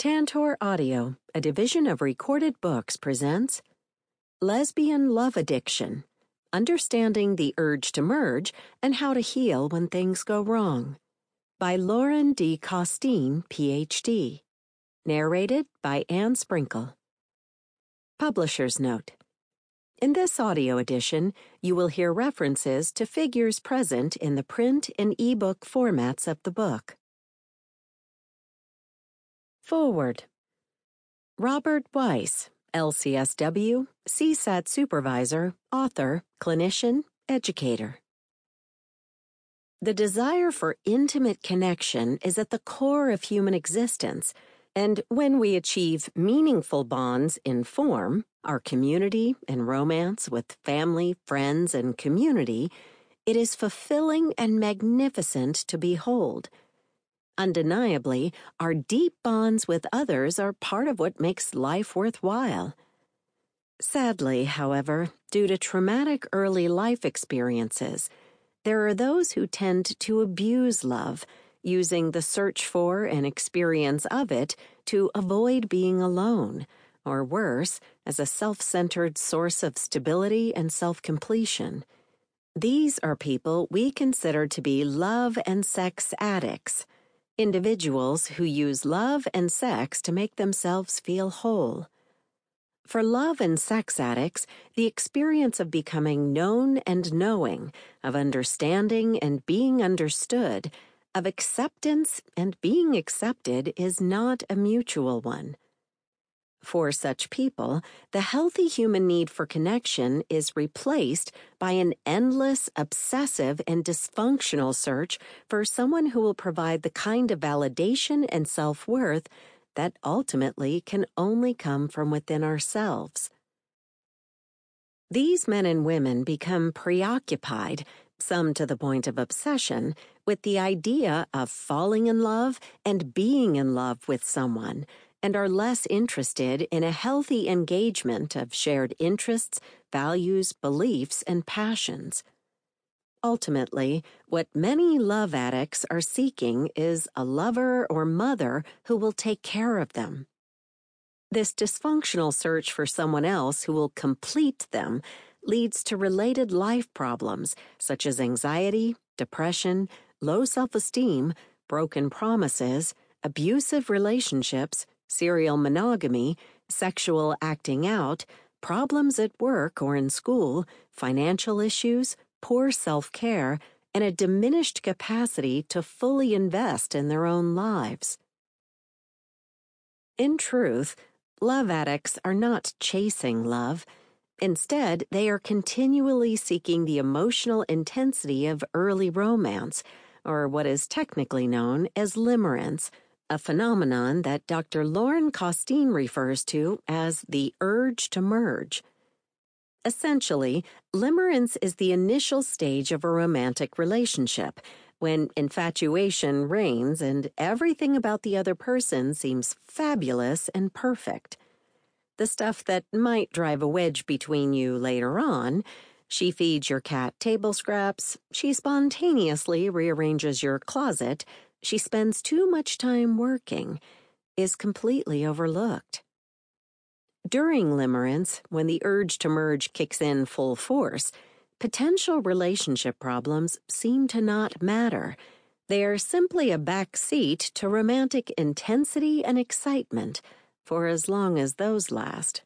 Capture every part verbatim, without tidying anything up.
Tantor Audio, a division of Recorded Books, presents Lesbian Love Addiction, Understanding the Urge to Merge and How to Heal When Things Go Wrong, by Lauren D. Costin, P H D. Narrated by Anne Sprinkle. Publisher's Note. In this audio edition, you will hear references to figures present in the print and e-book formats of the book. Forward. Robert Weiss, L C S W, C SAT supervisor, author, clinician, educator. The desire for intimate connection is at the core of human existence, and when we achieve meaningful bonds in form, our community and romance with family, friends, and community, it is fulfilling and magnificent to behold. Undeniably, our deep bonds with others are part of what makes life worthwhile. Sadly, however, due to traumatic early life experiences, there are those who tend to abuse love, using the search for and experience of it to avoid being alone, or worse, as a self-centered source of stability and self-completion. These are people we consider to be love and sex addicts. Individuals who use love and sex to make themselves feel whole. For love and sex addicts, the experience of becoming known and knowing, of understanding and being understood, of acceptance and being accepted is not a mutual one. For such people, the healthy human need for connection is replaced by an endless, obsessive, and dysfunctional search for someone who will provide the kind of validation and self-worth that ultimately can only come from within ourselves. These men and women become preoccupied, some to the point of obsession, with the idea of falling in love and being in love with someone, and are less interested in a healthy engagement of shared interests, values, beliefs, and passions. Ultimately, what many love addicts are seeking is a lover or mother who will take care of them. This dysfunctional search for someone else who will complete them leads to related life problems such as anxiety, depression, low self-esteem, broken promises, abusive relationships, serial monogamy, sexual acting out, problems at work or in school, financial issues, poor self-care, and a diminished capacity to fully invest in their own lives. In truth, love addicts are not chasing love. Instead, they are continually seeking the emotional intensity of early romance, or what is technically known as limerence, a phenomenon that Doctor Lauren Costin refers to as the urge to merge. Essentially, limerence is the initial stage of a romantic relationship, when infatuation reigns and everything about the other person seems fabulous and perfect. The stuff that might drive a wedge between you later on. She feeds your cat table scraps, she spontaneously rearranges your closet, she spends too much time working, is completely overlooked. During limerence, when the urge to merge kicks in full force, potential relationship problems seem to not matter. They are simply a back seat to romantic intensity and excitement, for as long as those last.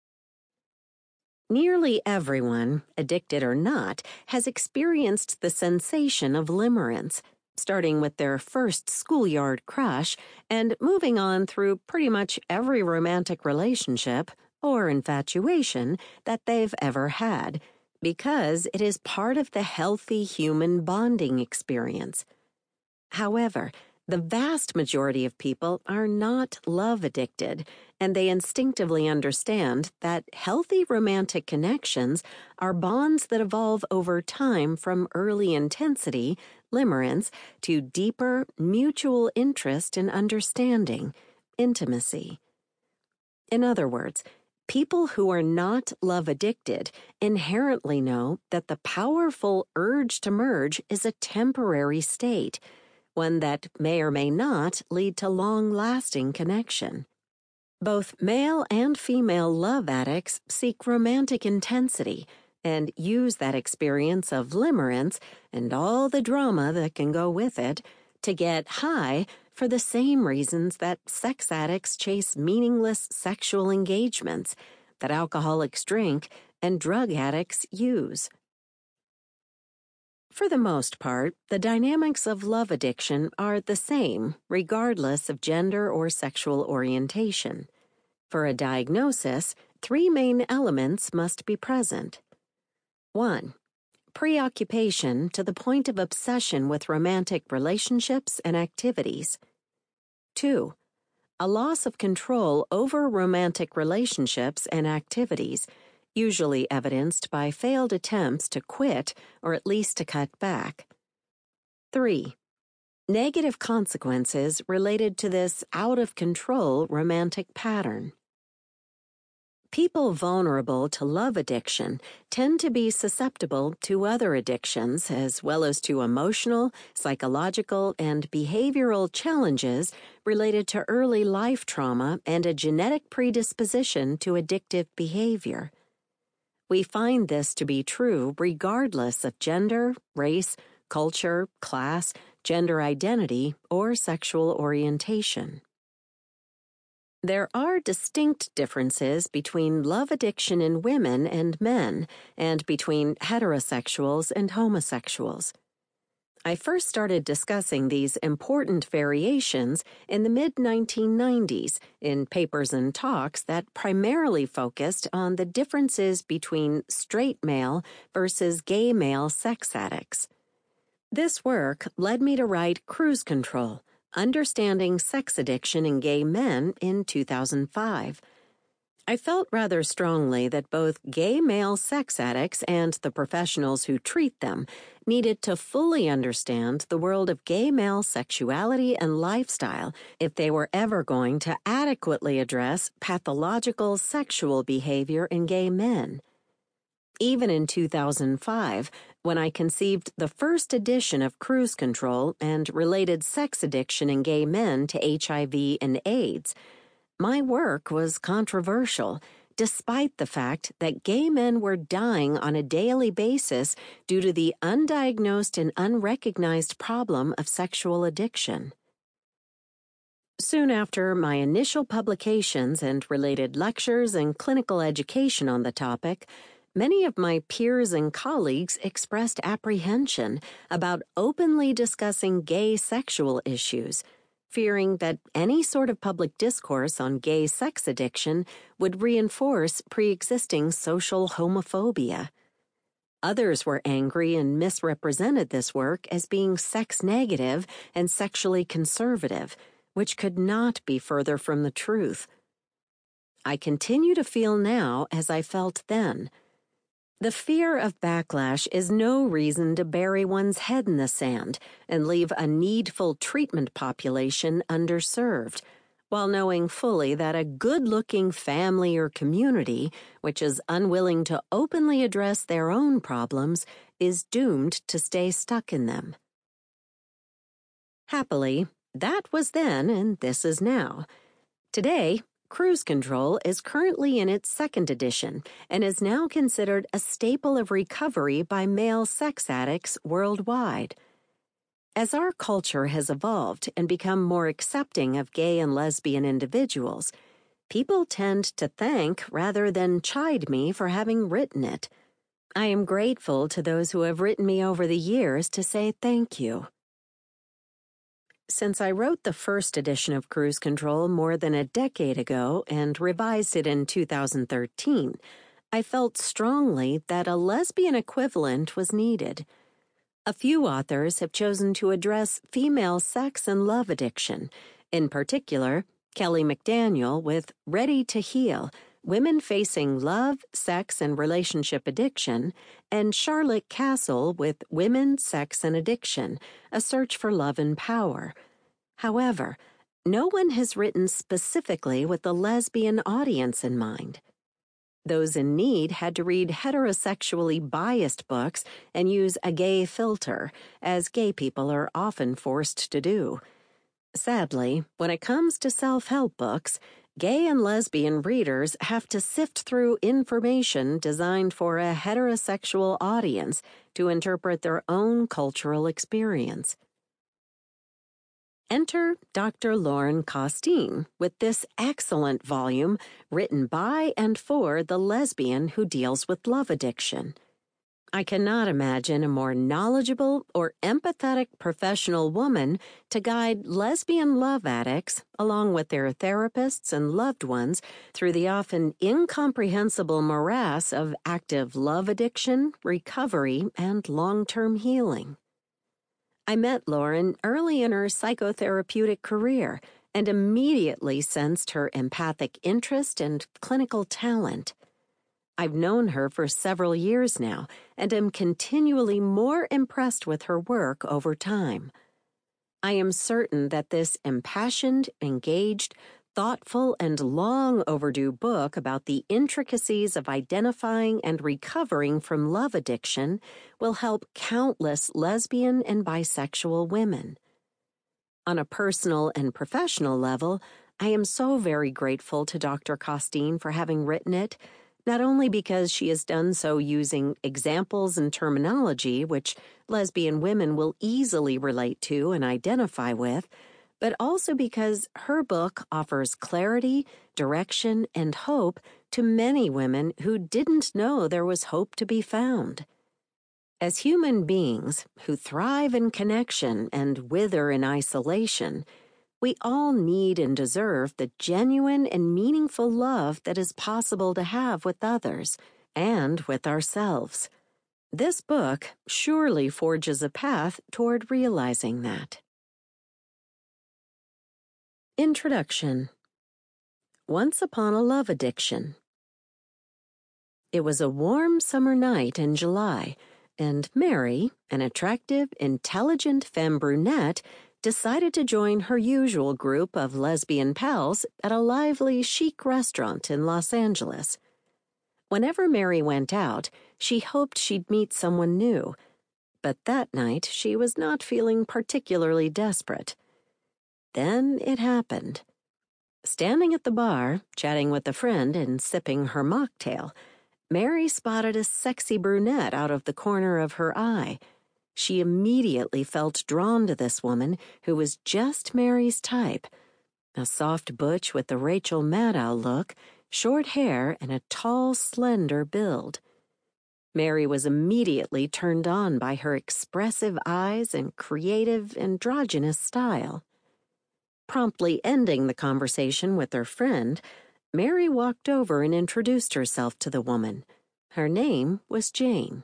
Nearly everyone, addicted or not, has experienced the sensation of limerence, starting with their first schoolyard crush and moving on through pretty much every romantic relationship or infatuation that they've ever had, because it is part of the healthy human bonding experience. However, the vast majority of people are not love addicted, and they instinctively understand that healthy romantic connections are bonds that evolve over time from early intensity, limerence, to deeper mutual interest and understanding, intimacy. In other words, people who are not love addicted inherently know that the powerful urge to merge is a temporary state, one that may or may not lead to long-lasting connection. Both male and female love addicts seek romantic intensity and use that experience of limerence and all the drama that can go with it to get high for the same reasons that sex addicts chase meaningless sexual engagements, that alcoholics drink, and drug addicts use. For the most part, the dynamics of love addiction are the same, regardless of gender or sexual orientation. For a diagnosis, three main elements must be present. One, preoccupation to the point of obsession with romantic relationships and activities. Two, a loss of control over romantic relationships and activities, usually evidenced by failed attempts to quit or at least to cut back. Three, negative consequences related to this out-of-control romantic pattern. People vulnerable to love addiction tend to be susceptible to other addictions as well as to emotional, psychological, and behavioral challenges related to early life trauma and a genetic predisposition to addictive behavior. We find this to be true regardless of gender, race, culture, class, gender identity, or sexual orientation. There are distinct differences between love addiction in women and men, and between heterosexuals and homosexuals. I first started discussing these important variations in the mid nineteen nineties in papers and talks that primarily focused on the differences between straight male versus gay male sex addicts. This work led me to write Cruise Control: Understanding Sex Addiction in Gay Men in two thousand five. I felt rather strongly that both gay male sex addicts and the professionals who treat them needed to fully understand the world of gay male sexuality and lifestyle if they were ever going to adequately address pathological sexual behavior in gay men. Even in two thousand five, when I conceived the first edition of Cruise Control and related sex addiction in gay men to H I V and AIDS, my work was controversial, despite the fact that gay men were dying on a daily basis due to the undiagnosed and unrecognized problem of sexual addiction. Soon after my initial publications and related lectures and clinical education on the topic, many of my peers and colleagues expressed apprehension about openly discussing gay sexual issues, fearing that any sort of public discourse on gay sex addiction would reinforce pre-existing social homophobia. Others were angry and misrepresented this work as being sex-negative and sexually conservative, which could not be further from the truth. I continue to feel now as I felt then. The fear of backlash is no reason to bury one's head in the sand and leave a needful treatment population underserved, while knowing fully that a good-looking family or community, which is unwilling to openly address their own problems, is doomed to stay stuck in them. Happily, that was then and this is now. Today, Cruise Control is currently in its second edition and is now considered a staple of recovery by male sex addicts worldwide. As our culture has evolved and become more accepting of gay and lesbian individuals, people tend to thank rather than chide me for having written it. I am grateful to those who have written me over the years to say thank you. Since I wrote the first edition of Cruise Control more than a decade ago and revised it in two thousand thirteen, I felt strongly that a lesbian equivalent was needed. A few authors have chosen to address female sex and love addiction, in particular, Kelly McDaniel with Ready to Heal: Women Facing Love, Sex, and Relationship Addiction, and Charlotte Castle with Women, Sex, and Addiction: A Search for Love and Power. However, no one has written specifically with the lesbian audience in mind. Those in need had to read heterosexually biased books and use a gay filter, as gay people are often forced to do. Sadly, when it comes to self-help books, gay and lesbian readers have to sift through information designed for a heterosexual audience to interpret their own cultural experience. Enter Doctor Lauren Costin with this excellent volume written by and for the lesbian who deals with love addiction. I cannot imagine a more knowledgeable or empathetic professional woman to guide lesbian love addicts, along with their therapists and loved ones, through the often incomprehensible morass of active love addiction, recovery, and long-term healing. I met Lauren early in her psychotherapeutic career and immediately sensed her empathic interest and clinical talent. I've known her for several years now and am continually more impressed with her work over time. I am certain that this impassioned, engaged, thoughtful, and long overdue book about the intricacies of identifying and recovering from love addiction will help countless lesbian and bisexual women. On a personal and professional level, I am so very grateful to Doctor Costin for having written it, not only because she has done so using examples and terminology which lesbian women will easily relate to and identify with, but also because her book offers clarity, direction, and hope to many women who didn't know there was hope to be found. As human beings who thrive in connection and wither in isolation, we all need and deserve the genuine and meaningful love that is possible to have with others and with ourselves. This book surely forges a path toward realizing that. Introduction. Once Upon a Love Addiction. It was a warm summer night in July, and Mary, an attractive, intelligent femme brunette, decided to join her usual group of lesbian pals at a lively, chic restaurant in Los Angeles. Whenever Mary went out, she hoped she'd meet someone new, but that night she was not feeling particularly desperate. Then it happened. Standing at the bar, chatting with a friend and sipping her mocktail, Mary spotted a sexy brunette out of the corner of her eye. She immediately felt drawn to this woman who was just Mary's type. A soft butch with the Rachel Maddow look, short hair, and a tall, slender build. Mary was immediately turned on by her expressive eyes and creative, androgynous style. Promptly ending the conversation with her friend, Mary walked over and introduced herself to the woman. Her name was Jane.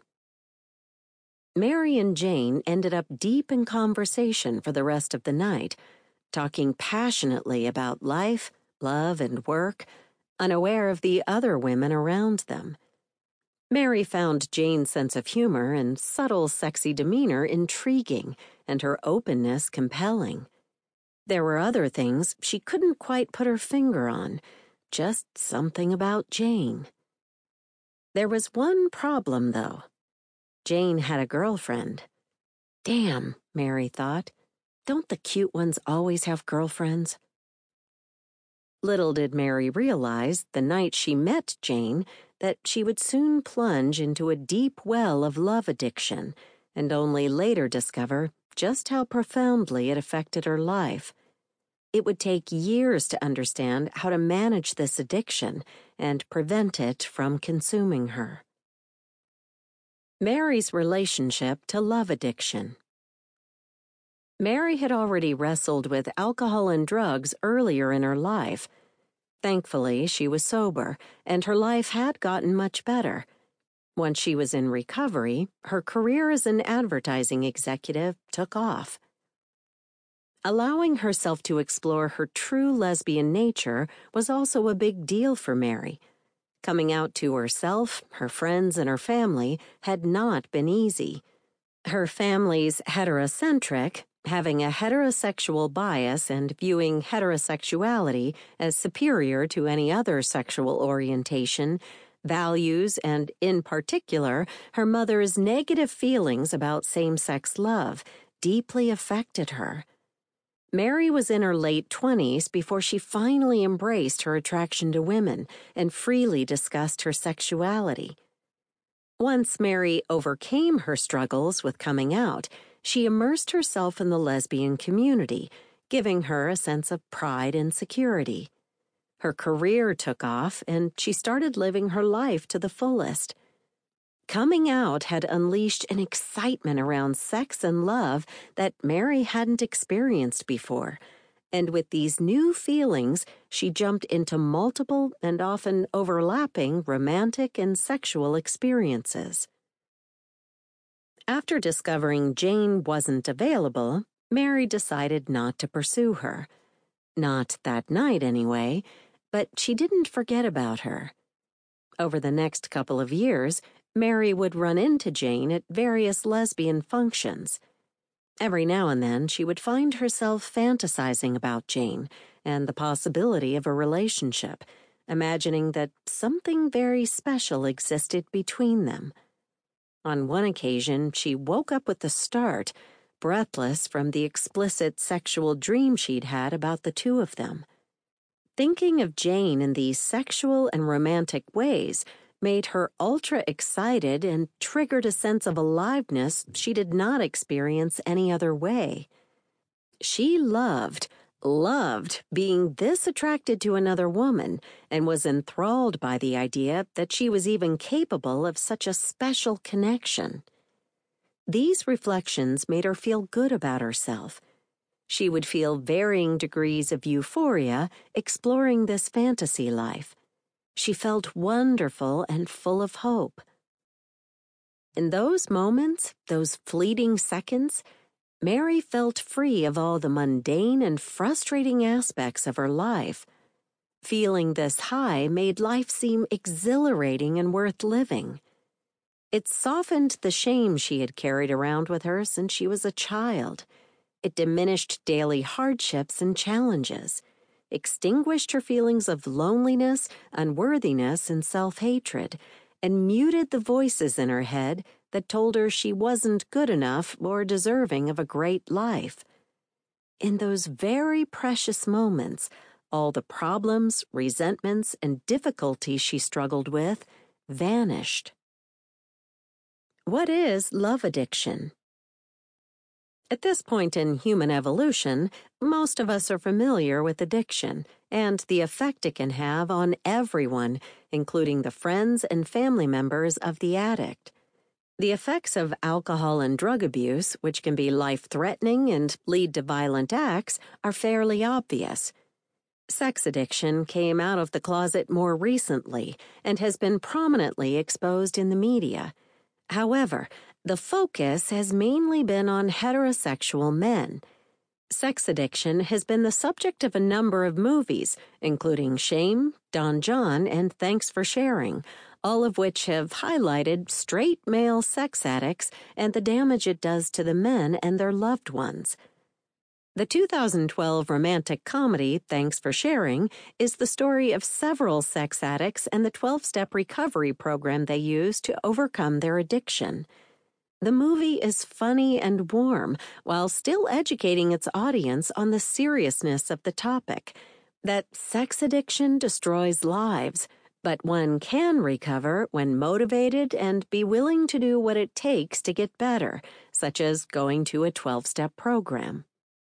Mary and Jane ended up deep in conversation for the rest of the night, talking passionately about life, love, and work, unaware of the other women around them. Mary found Jane's sense of humor and subtle, sexy demeanor intriguing, and her openness compelling. There were other things she couldn't quite put her finger on, just something about Jane. There was one problem, though. Jane had a girlfriend. Damn, Mary thought. Don't the cute ones always have girlfriends? Little did Mary realize, the night she met Jane, that she would soon plunge into a deep well of love addiction, and only later discover just how profoundly it affected her life. It would take years to understand how to manage this addiction and prevent it from consuming her. Mary's relationship to love addiction. Mary had already wrestled with alcohol and drugs earlier in her life. Thankfully, she was sober, and her life had gotten much better. Once she was in recovery, her career as an advertising executive took off. Allowing herself to explore her true lesbian nature was also a big deal for Mary. Coming out to herself, her friends, and her family had not been easy. Her family's heterocentric, having a heterosexual bias and viewing heterosexuality as superior to any other sexual orientation, Values, and in particular, her mother's negative feelings about same-sex love, deeply affected her. Mary was in her late twenties before she finally embraced her attraction to women and freely discussed her sexuality. Once Mary overcame her struggles with coming out, she immersed herself in the lesbian community, giving her a sense of pride and security. Her career took off, and she started living her life to the fullest. Coming out had unleashed an excitement around sex and love that Mary hadn't experienced before, and with these new feelings, she jumped into multiple and often overlapping romantic and sexual experiences. After discovering Jane wasn't available, Mary decided not to pursue her. Not that night, anyway, but she didn't forget about her. Over the next couple of years, Mary would run into Jane at various lesbian functions. Every now and then, she would find herself fantasizing about Jane and the possibility of a relationship, imagining that something very special existed between them. On one occasion, she woke up with a start, breathless from the explicit sexual dream she'd had about the two of them. Thinking of Jane in these sexual and romantic ways made her ultra-excited and triggered a sense of aliveness she did not experience any other way. She loved, loved being this attracted to another woman and was enthralled by the idea that she was even capable of such a special connection. These reflections made her feel good about herself. She would feel varying degrees of euphoria exploring this fantasy life. She felt wonderful and full of hope. In those moments, those fleeting seconds, Mary felt free of all the mundane and frustrating aspects of her life. Feeling this high made life seem exhilarating and worth living. It softened the shame she had carried around with her since she was a child. It diminished daily hardships and challenges, extinguished her feelings of loneliness, unworthiness, and self-hatred, and muted the voices in her head that told her she wasn't good enough or deserving of a great life. In those very precious moments, all the problems, resentments, and difficulties she struggled with vanished. What is love addiction? At this point in human evolution, most of us are familiar with addiction and the effect it can have on everyone, including the friends and family members of the addict. The effects of alcohol and drug abuse, which can be life-threatening and lead to violent acts, are fairly obvious. Sex addiction came out of the closet more recently and has been prominently exposed in the media. However, the focus has mainly been on heterosexual men. Sex addiction has been the subject of a number of movies, including Shame, Don John, and Thanks for Sharing, all of which have highlighted straight male sex addicts and the damage it does to the men and their loved ones. The two thousand twelve romantic comedy Thanks for Sharing is the story of several sex addicts and the twelve-step recovery program they use to overcome their addiction. The movie is funny and warm while still educating its audience on the seriousness of the topic, that sex addiction destroys lives, but one can recover when motivated and be willing to do what it takes to get better, such as going to a twelve-step program.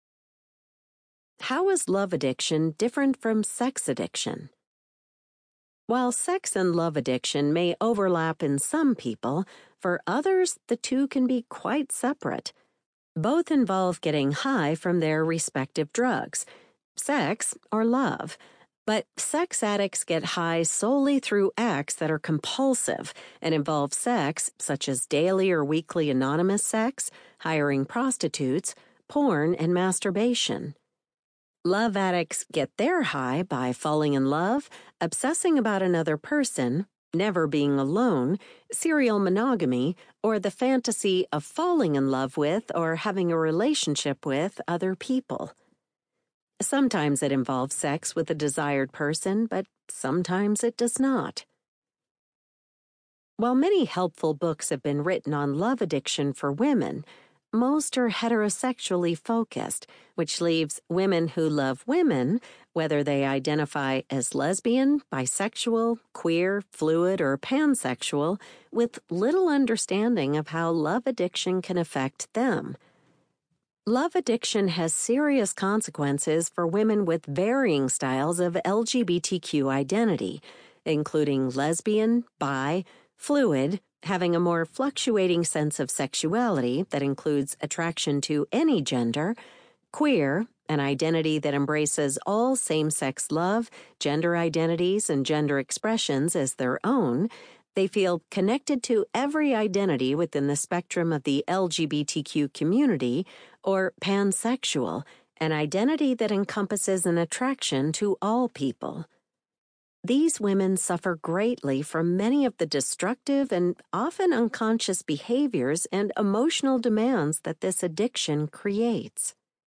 How is love addiction different from sex addiction? While sex and love addiction may overlap in some people, for others the two can be quite separate. Both involve getting high from their respective drugs, sex or love, but sex addicts get high solely through acts that are compulsive and involve sex, such as daily or weekly anonymous sex, hiring prostitutes, porn, and masturbation. Love addicts get their high by falling in love, obsessing about another person, never being alone, serial monogamy, or the fantasy of falling in love with or having a relationship with other people. Sometimes it involves sex with a desired person, but sometimes it does not. While many helpful books have been written on love addiction for women, most are heterosexually focused, which leaves women who love women, whether they identify as lesbian, bisexual, queer, fluid, or pansexual, with little understanding of how love addiction can affect them. Love addiction has serious consequences for women with varying styles of L G B T Q identity, including lesbian, bi, fluid, having a more fluctuating sense of sexuality that includes attraction to any gender, queer, an identity that embraces all same-sex love, gender identities, and gender expressions as their own. They feel connected to every identity within the spectrum of the L G B T Q community, or pansexual, an identity that encompasses an attraction to all people. These women suffer greatly from many of the destructive and often unconscious behaviors and emotional demands that this addiction creates.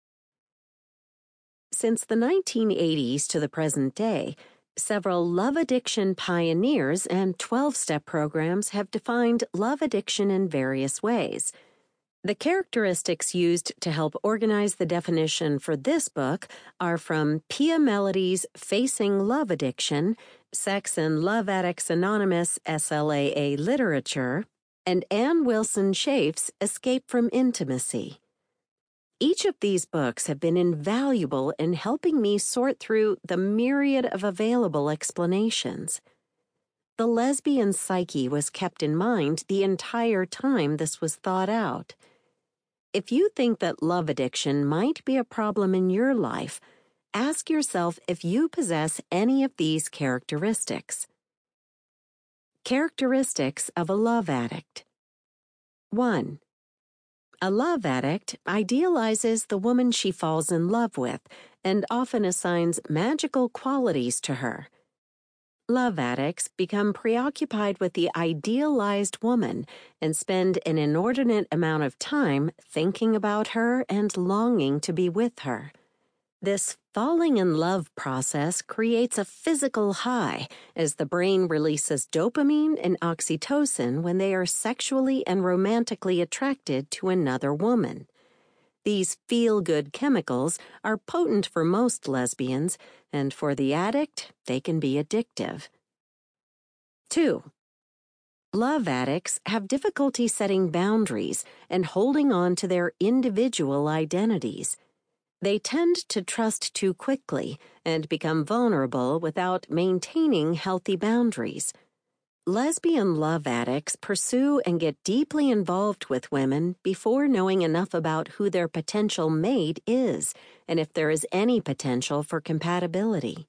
Since the nineteen eighties to the present day, several love addiction pioneers and twelve-step programs have defined love addiction in various ways. The characteristics used to help organize the definition for this book are from Pia Melody's Facing Love Addiction, Sex and Love Addicts Anonymous S L A A Literature, and Ann Wilson Schaaf's Escape from Intimacy. Each of these books have been invaluable in helping me sort through the myriad of available explanations. The lesbian psyche was kept in mind the entire time this was thought out. If you think that love addiction might be a problem in your life, ask yourself if you possess any of these characteristics. Characteristics of a love addict. one. A love addict idealizes the woman she falls in love with and often assigns magical qualities to her. Love addicts become preoccupied with the idealized woman and spend an inordinate amount of time thinking about her and longing to be with her. This falling in love process creates a physical high as the brain releases dopamine and oxytocin when they are sexually and romantically attracted to another woman. These feel-good chemicals are potent for most lesbians, and for the addict, they can be addictive. two. Love addicts have difficulty setting boundaries and holding on to their individual identities. They tend to trust too quickly and become vulnerable without maintaining healthy boundaries. Lesbian love addicts pursue and get deeply involved with women before knowing enough about who their potential mate is and if there is any potential for compatibility.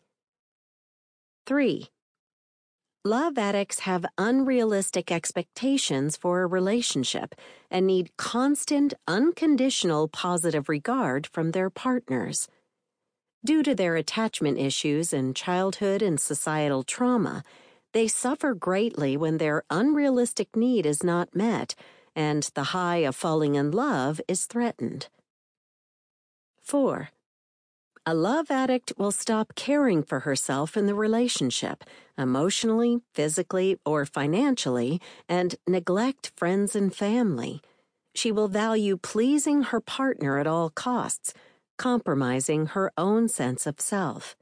three. Love addicts have unrealistic expectations for a relationship and need constant, unconditional positive regard from their partners. Due to their attachment issues and childhood and societal trauma, they suffer greatly when their unrealistic need is not met and the high of falling in love is threatened. four. A love addict will stop caring for herself in the relationship, emotionally, physically, or financially, and neglect friends and family. She will value pleasing her partner at all costs, compromising her own sense of self.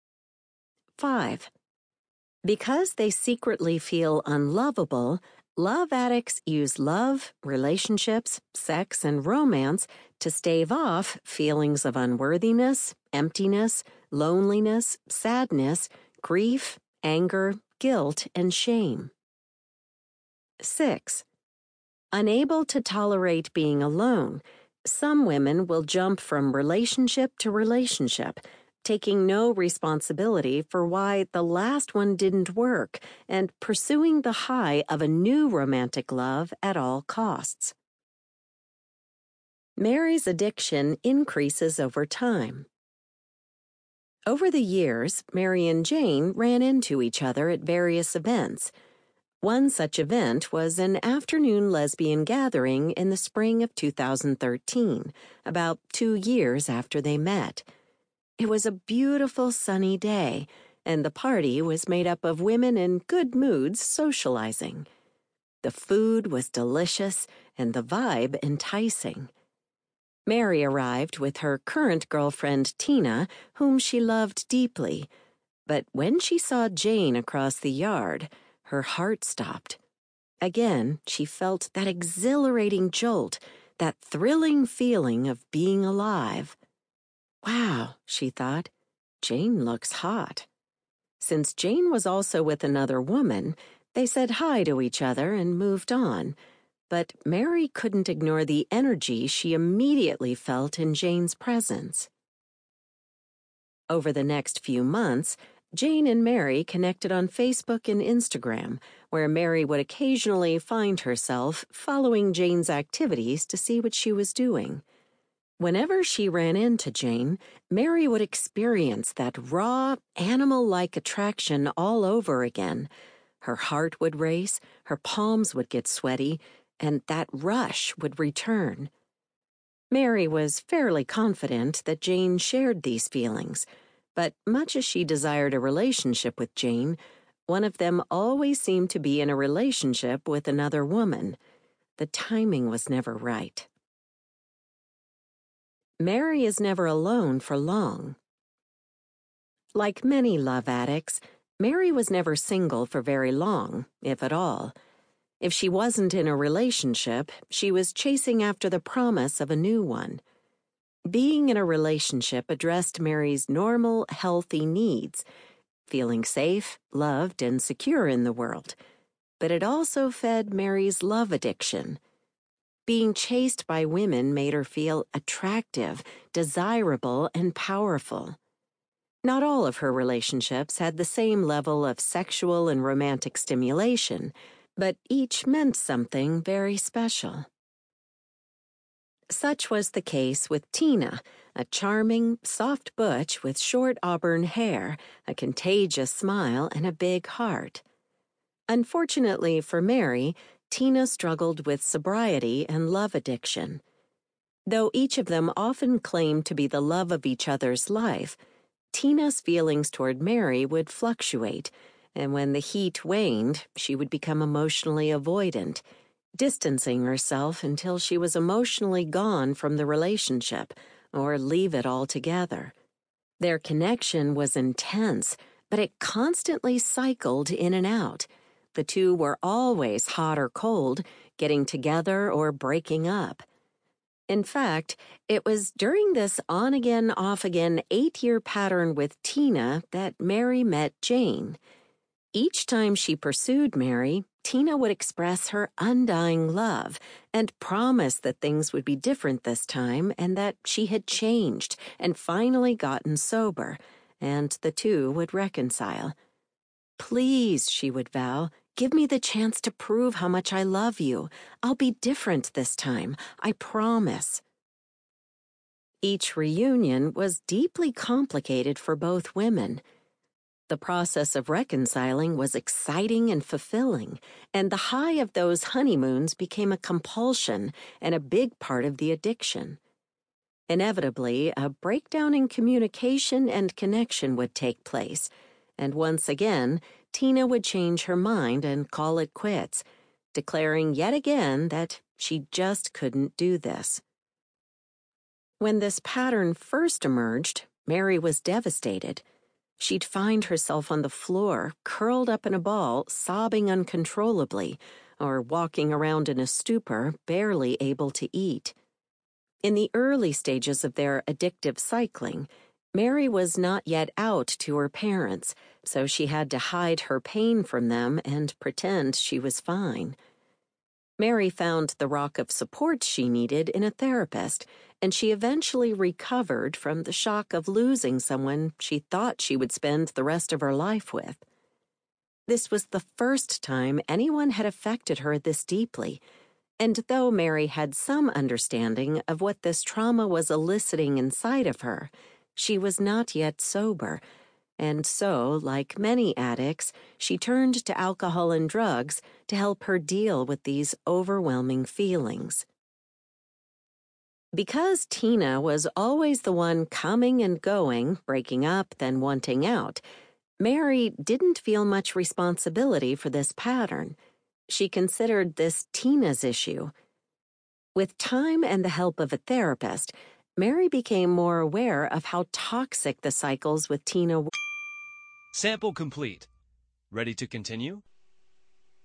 five. Because they secretly feel unlovable, love addicts use love, relationships, sex, and romance to stave off feelings of unworthiness, emptiness, loneliness, sadness, grief, anger, guilt, and shame. six. Unable to tolerate being alone, some women will jump from relationship to relationship, taking no responsibility for why the last one didn't work and pursuing the high of a new romantic love at all costs. Mary's addiction increases over time. Over the years, Mary and Jane ran into each other at various events. One such event was an afternoon lesbian gathering in the spring of two thousand thirteen, about two years after they met. It was a beautiful sunny day, and the party was made up of women in good moods socializing. The food was delicious and the vibe enticing. Mary arrived with her current girlfriend, Tina, whom she loved deeply. But when she saw Jane across the yard, her heart stopped. Again, she felt that exhilarating jolt, that thrilling feeling of being alive. Wow, she thought, Jane looks hot. Since Jane was also with another woman, they said hi to each other and moved on. But Mary couldn't ignore the energy she immediately felt in Jane's presence. Over the next few months, Jane and Mary connected on Facebook and Instagram, where Mary would occasionally find herself following Jane's activities to see what she was doing. Whenever she ran into Jane, Mary would experience that raw, animal-like attraction all over again. Her heart would race, her palms would get sweaty, and that rush would return. Mary was fairly confident that Jane shared these feelings, but much as she desired a relationship with Jane, one of them always seemed to be in a relationship with another woman. The timing was never right. Mary is never alone for long. Like many love addicts, Mary was never single for very long, if at all. If she wasn't in a relationship, she was chasing after the promise of a new one. Being in a relationship addressed Mary's normal, healthy needs, feeling safe, loved, and secure in the world. But it also fed Mary's love addiction. Being chased by women made her feel attractive, desirable, and powerful. Not all of her relationships had the same level of sexual and romantic stimulation, but each meant something very special. Such was the case with Tina, a charming, soft butch with short auburn hair, a contagious smile, and a big heart. Unfortunately for Mary, Tina struggled with sobriety and love addiction. Though each of them often claimed to be the love of each other's life, Tina's feelings toward Mary would fluctuate, and when the heat waned, she would become emotionally avoidant, distancing herself until she was emotionally gone from the relationship, or leave it altogether. Their connection was intense, but it constantly cycled in and out. The two were always hot or cold, getting together or breaking up. In fact, it was during this on-again, off-again eight-year pattern with Tina that Mary met Jane. Each time she pursued Mary, Tina would express her undying love and promise that things would be different this time and that she had changed and finally gotten sober, and the two would reconcile. "Please," she would vow, "give me the chance to prove how much I love you. I'll be different this time, I promise." Each reunion was deeply complicated for both women. The process of reconciling was exciting and fulfilling, and the high of those honeymoons became a compulsion and a big part of the addiction. Inevitably, a breakdown in communication and connection would take place, and once again, Tina would change her mind and call it quits, declaring yet again that she just couldn't do this. When this pattern first emerged, Mary was devastated. She'd find herself on the floor, curled up in a ball, sobbing uncontrollably, or walking around in a stupor, barely able to eat. In the early stages of their addictive cycling, Mary was not yet out to her parents, so she had to hide her pain from them and pretend she was fine. Mary found the rock of support she needed in a therapist, and she eventually recovered from the shock of losing someone she thought she would spend the rest of her life with. This was the first time anyone had affected her this deeply, and though Mary had some understanding of what this trauma was eliciting inside of her, she was not yet sober, and so, like many addicts, she turned to alcohol and drugs to help her deal with these overwhelming feelings. Because Tina was always the one coming and going, breaking up, then wanting out, Mary didn't feel much responsibility for this pattern. she considered this Tina's issue. With time and the help of a therapist, Mary became more aware of how toxic the cycles with Tina were. Sample complete. Ready to continue?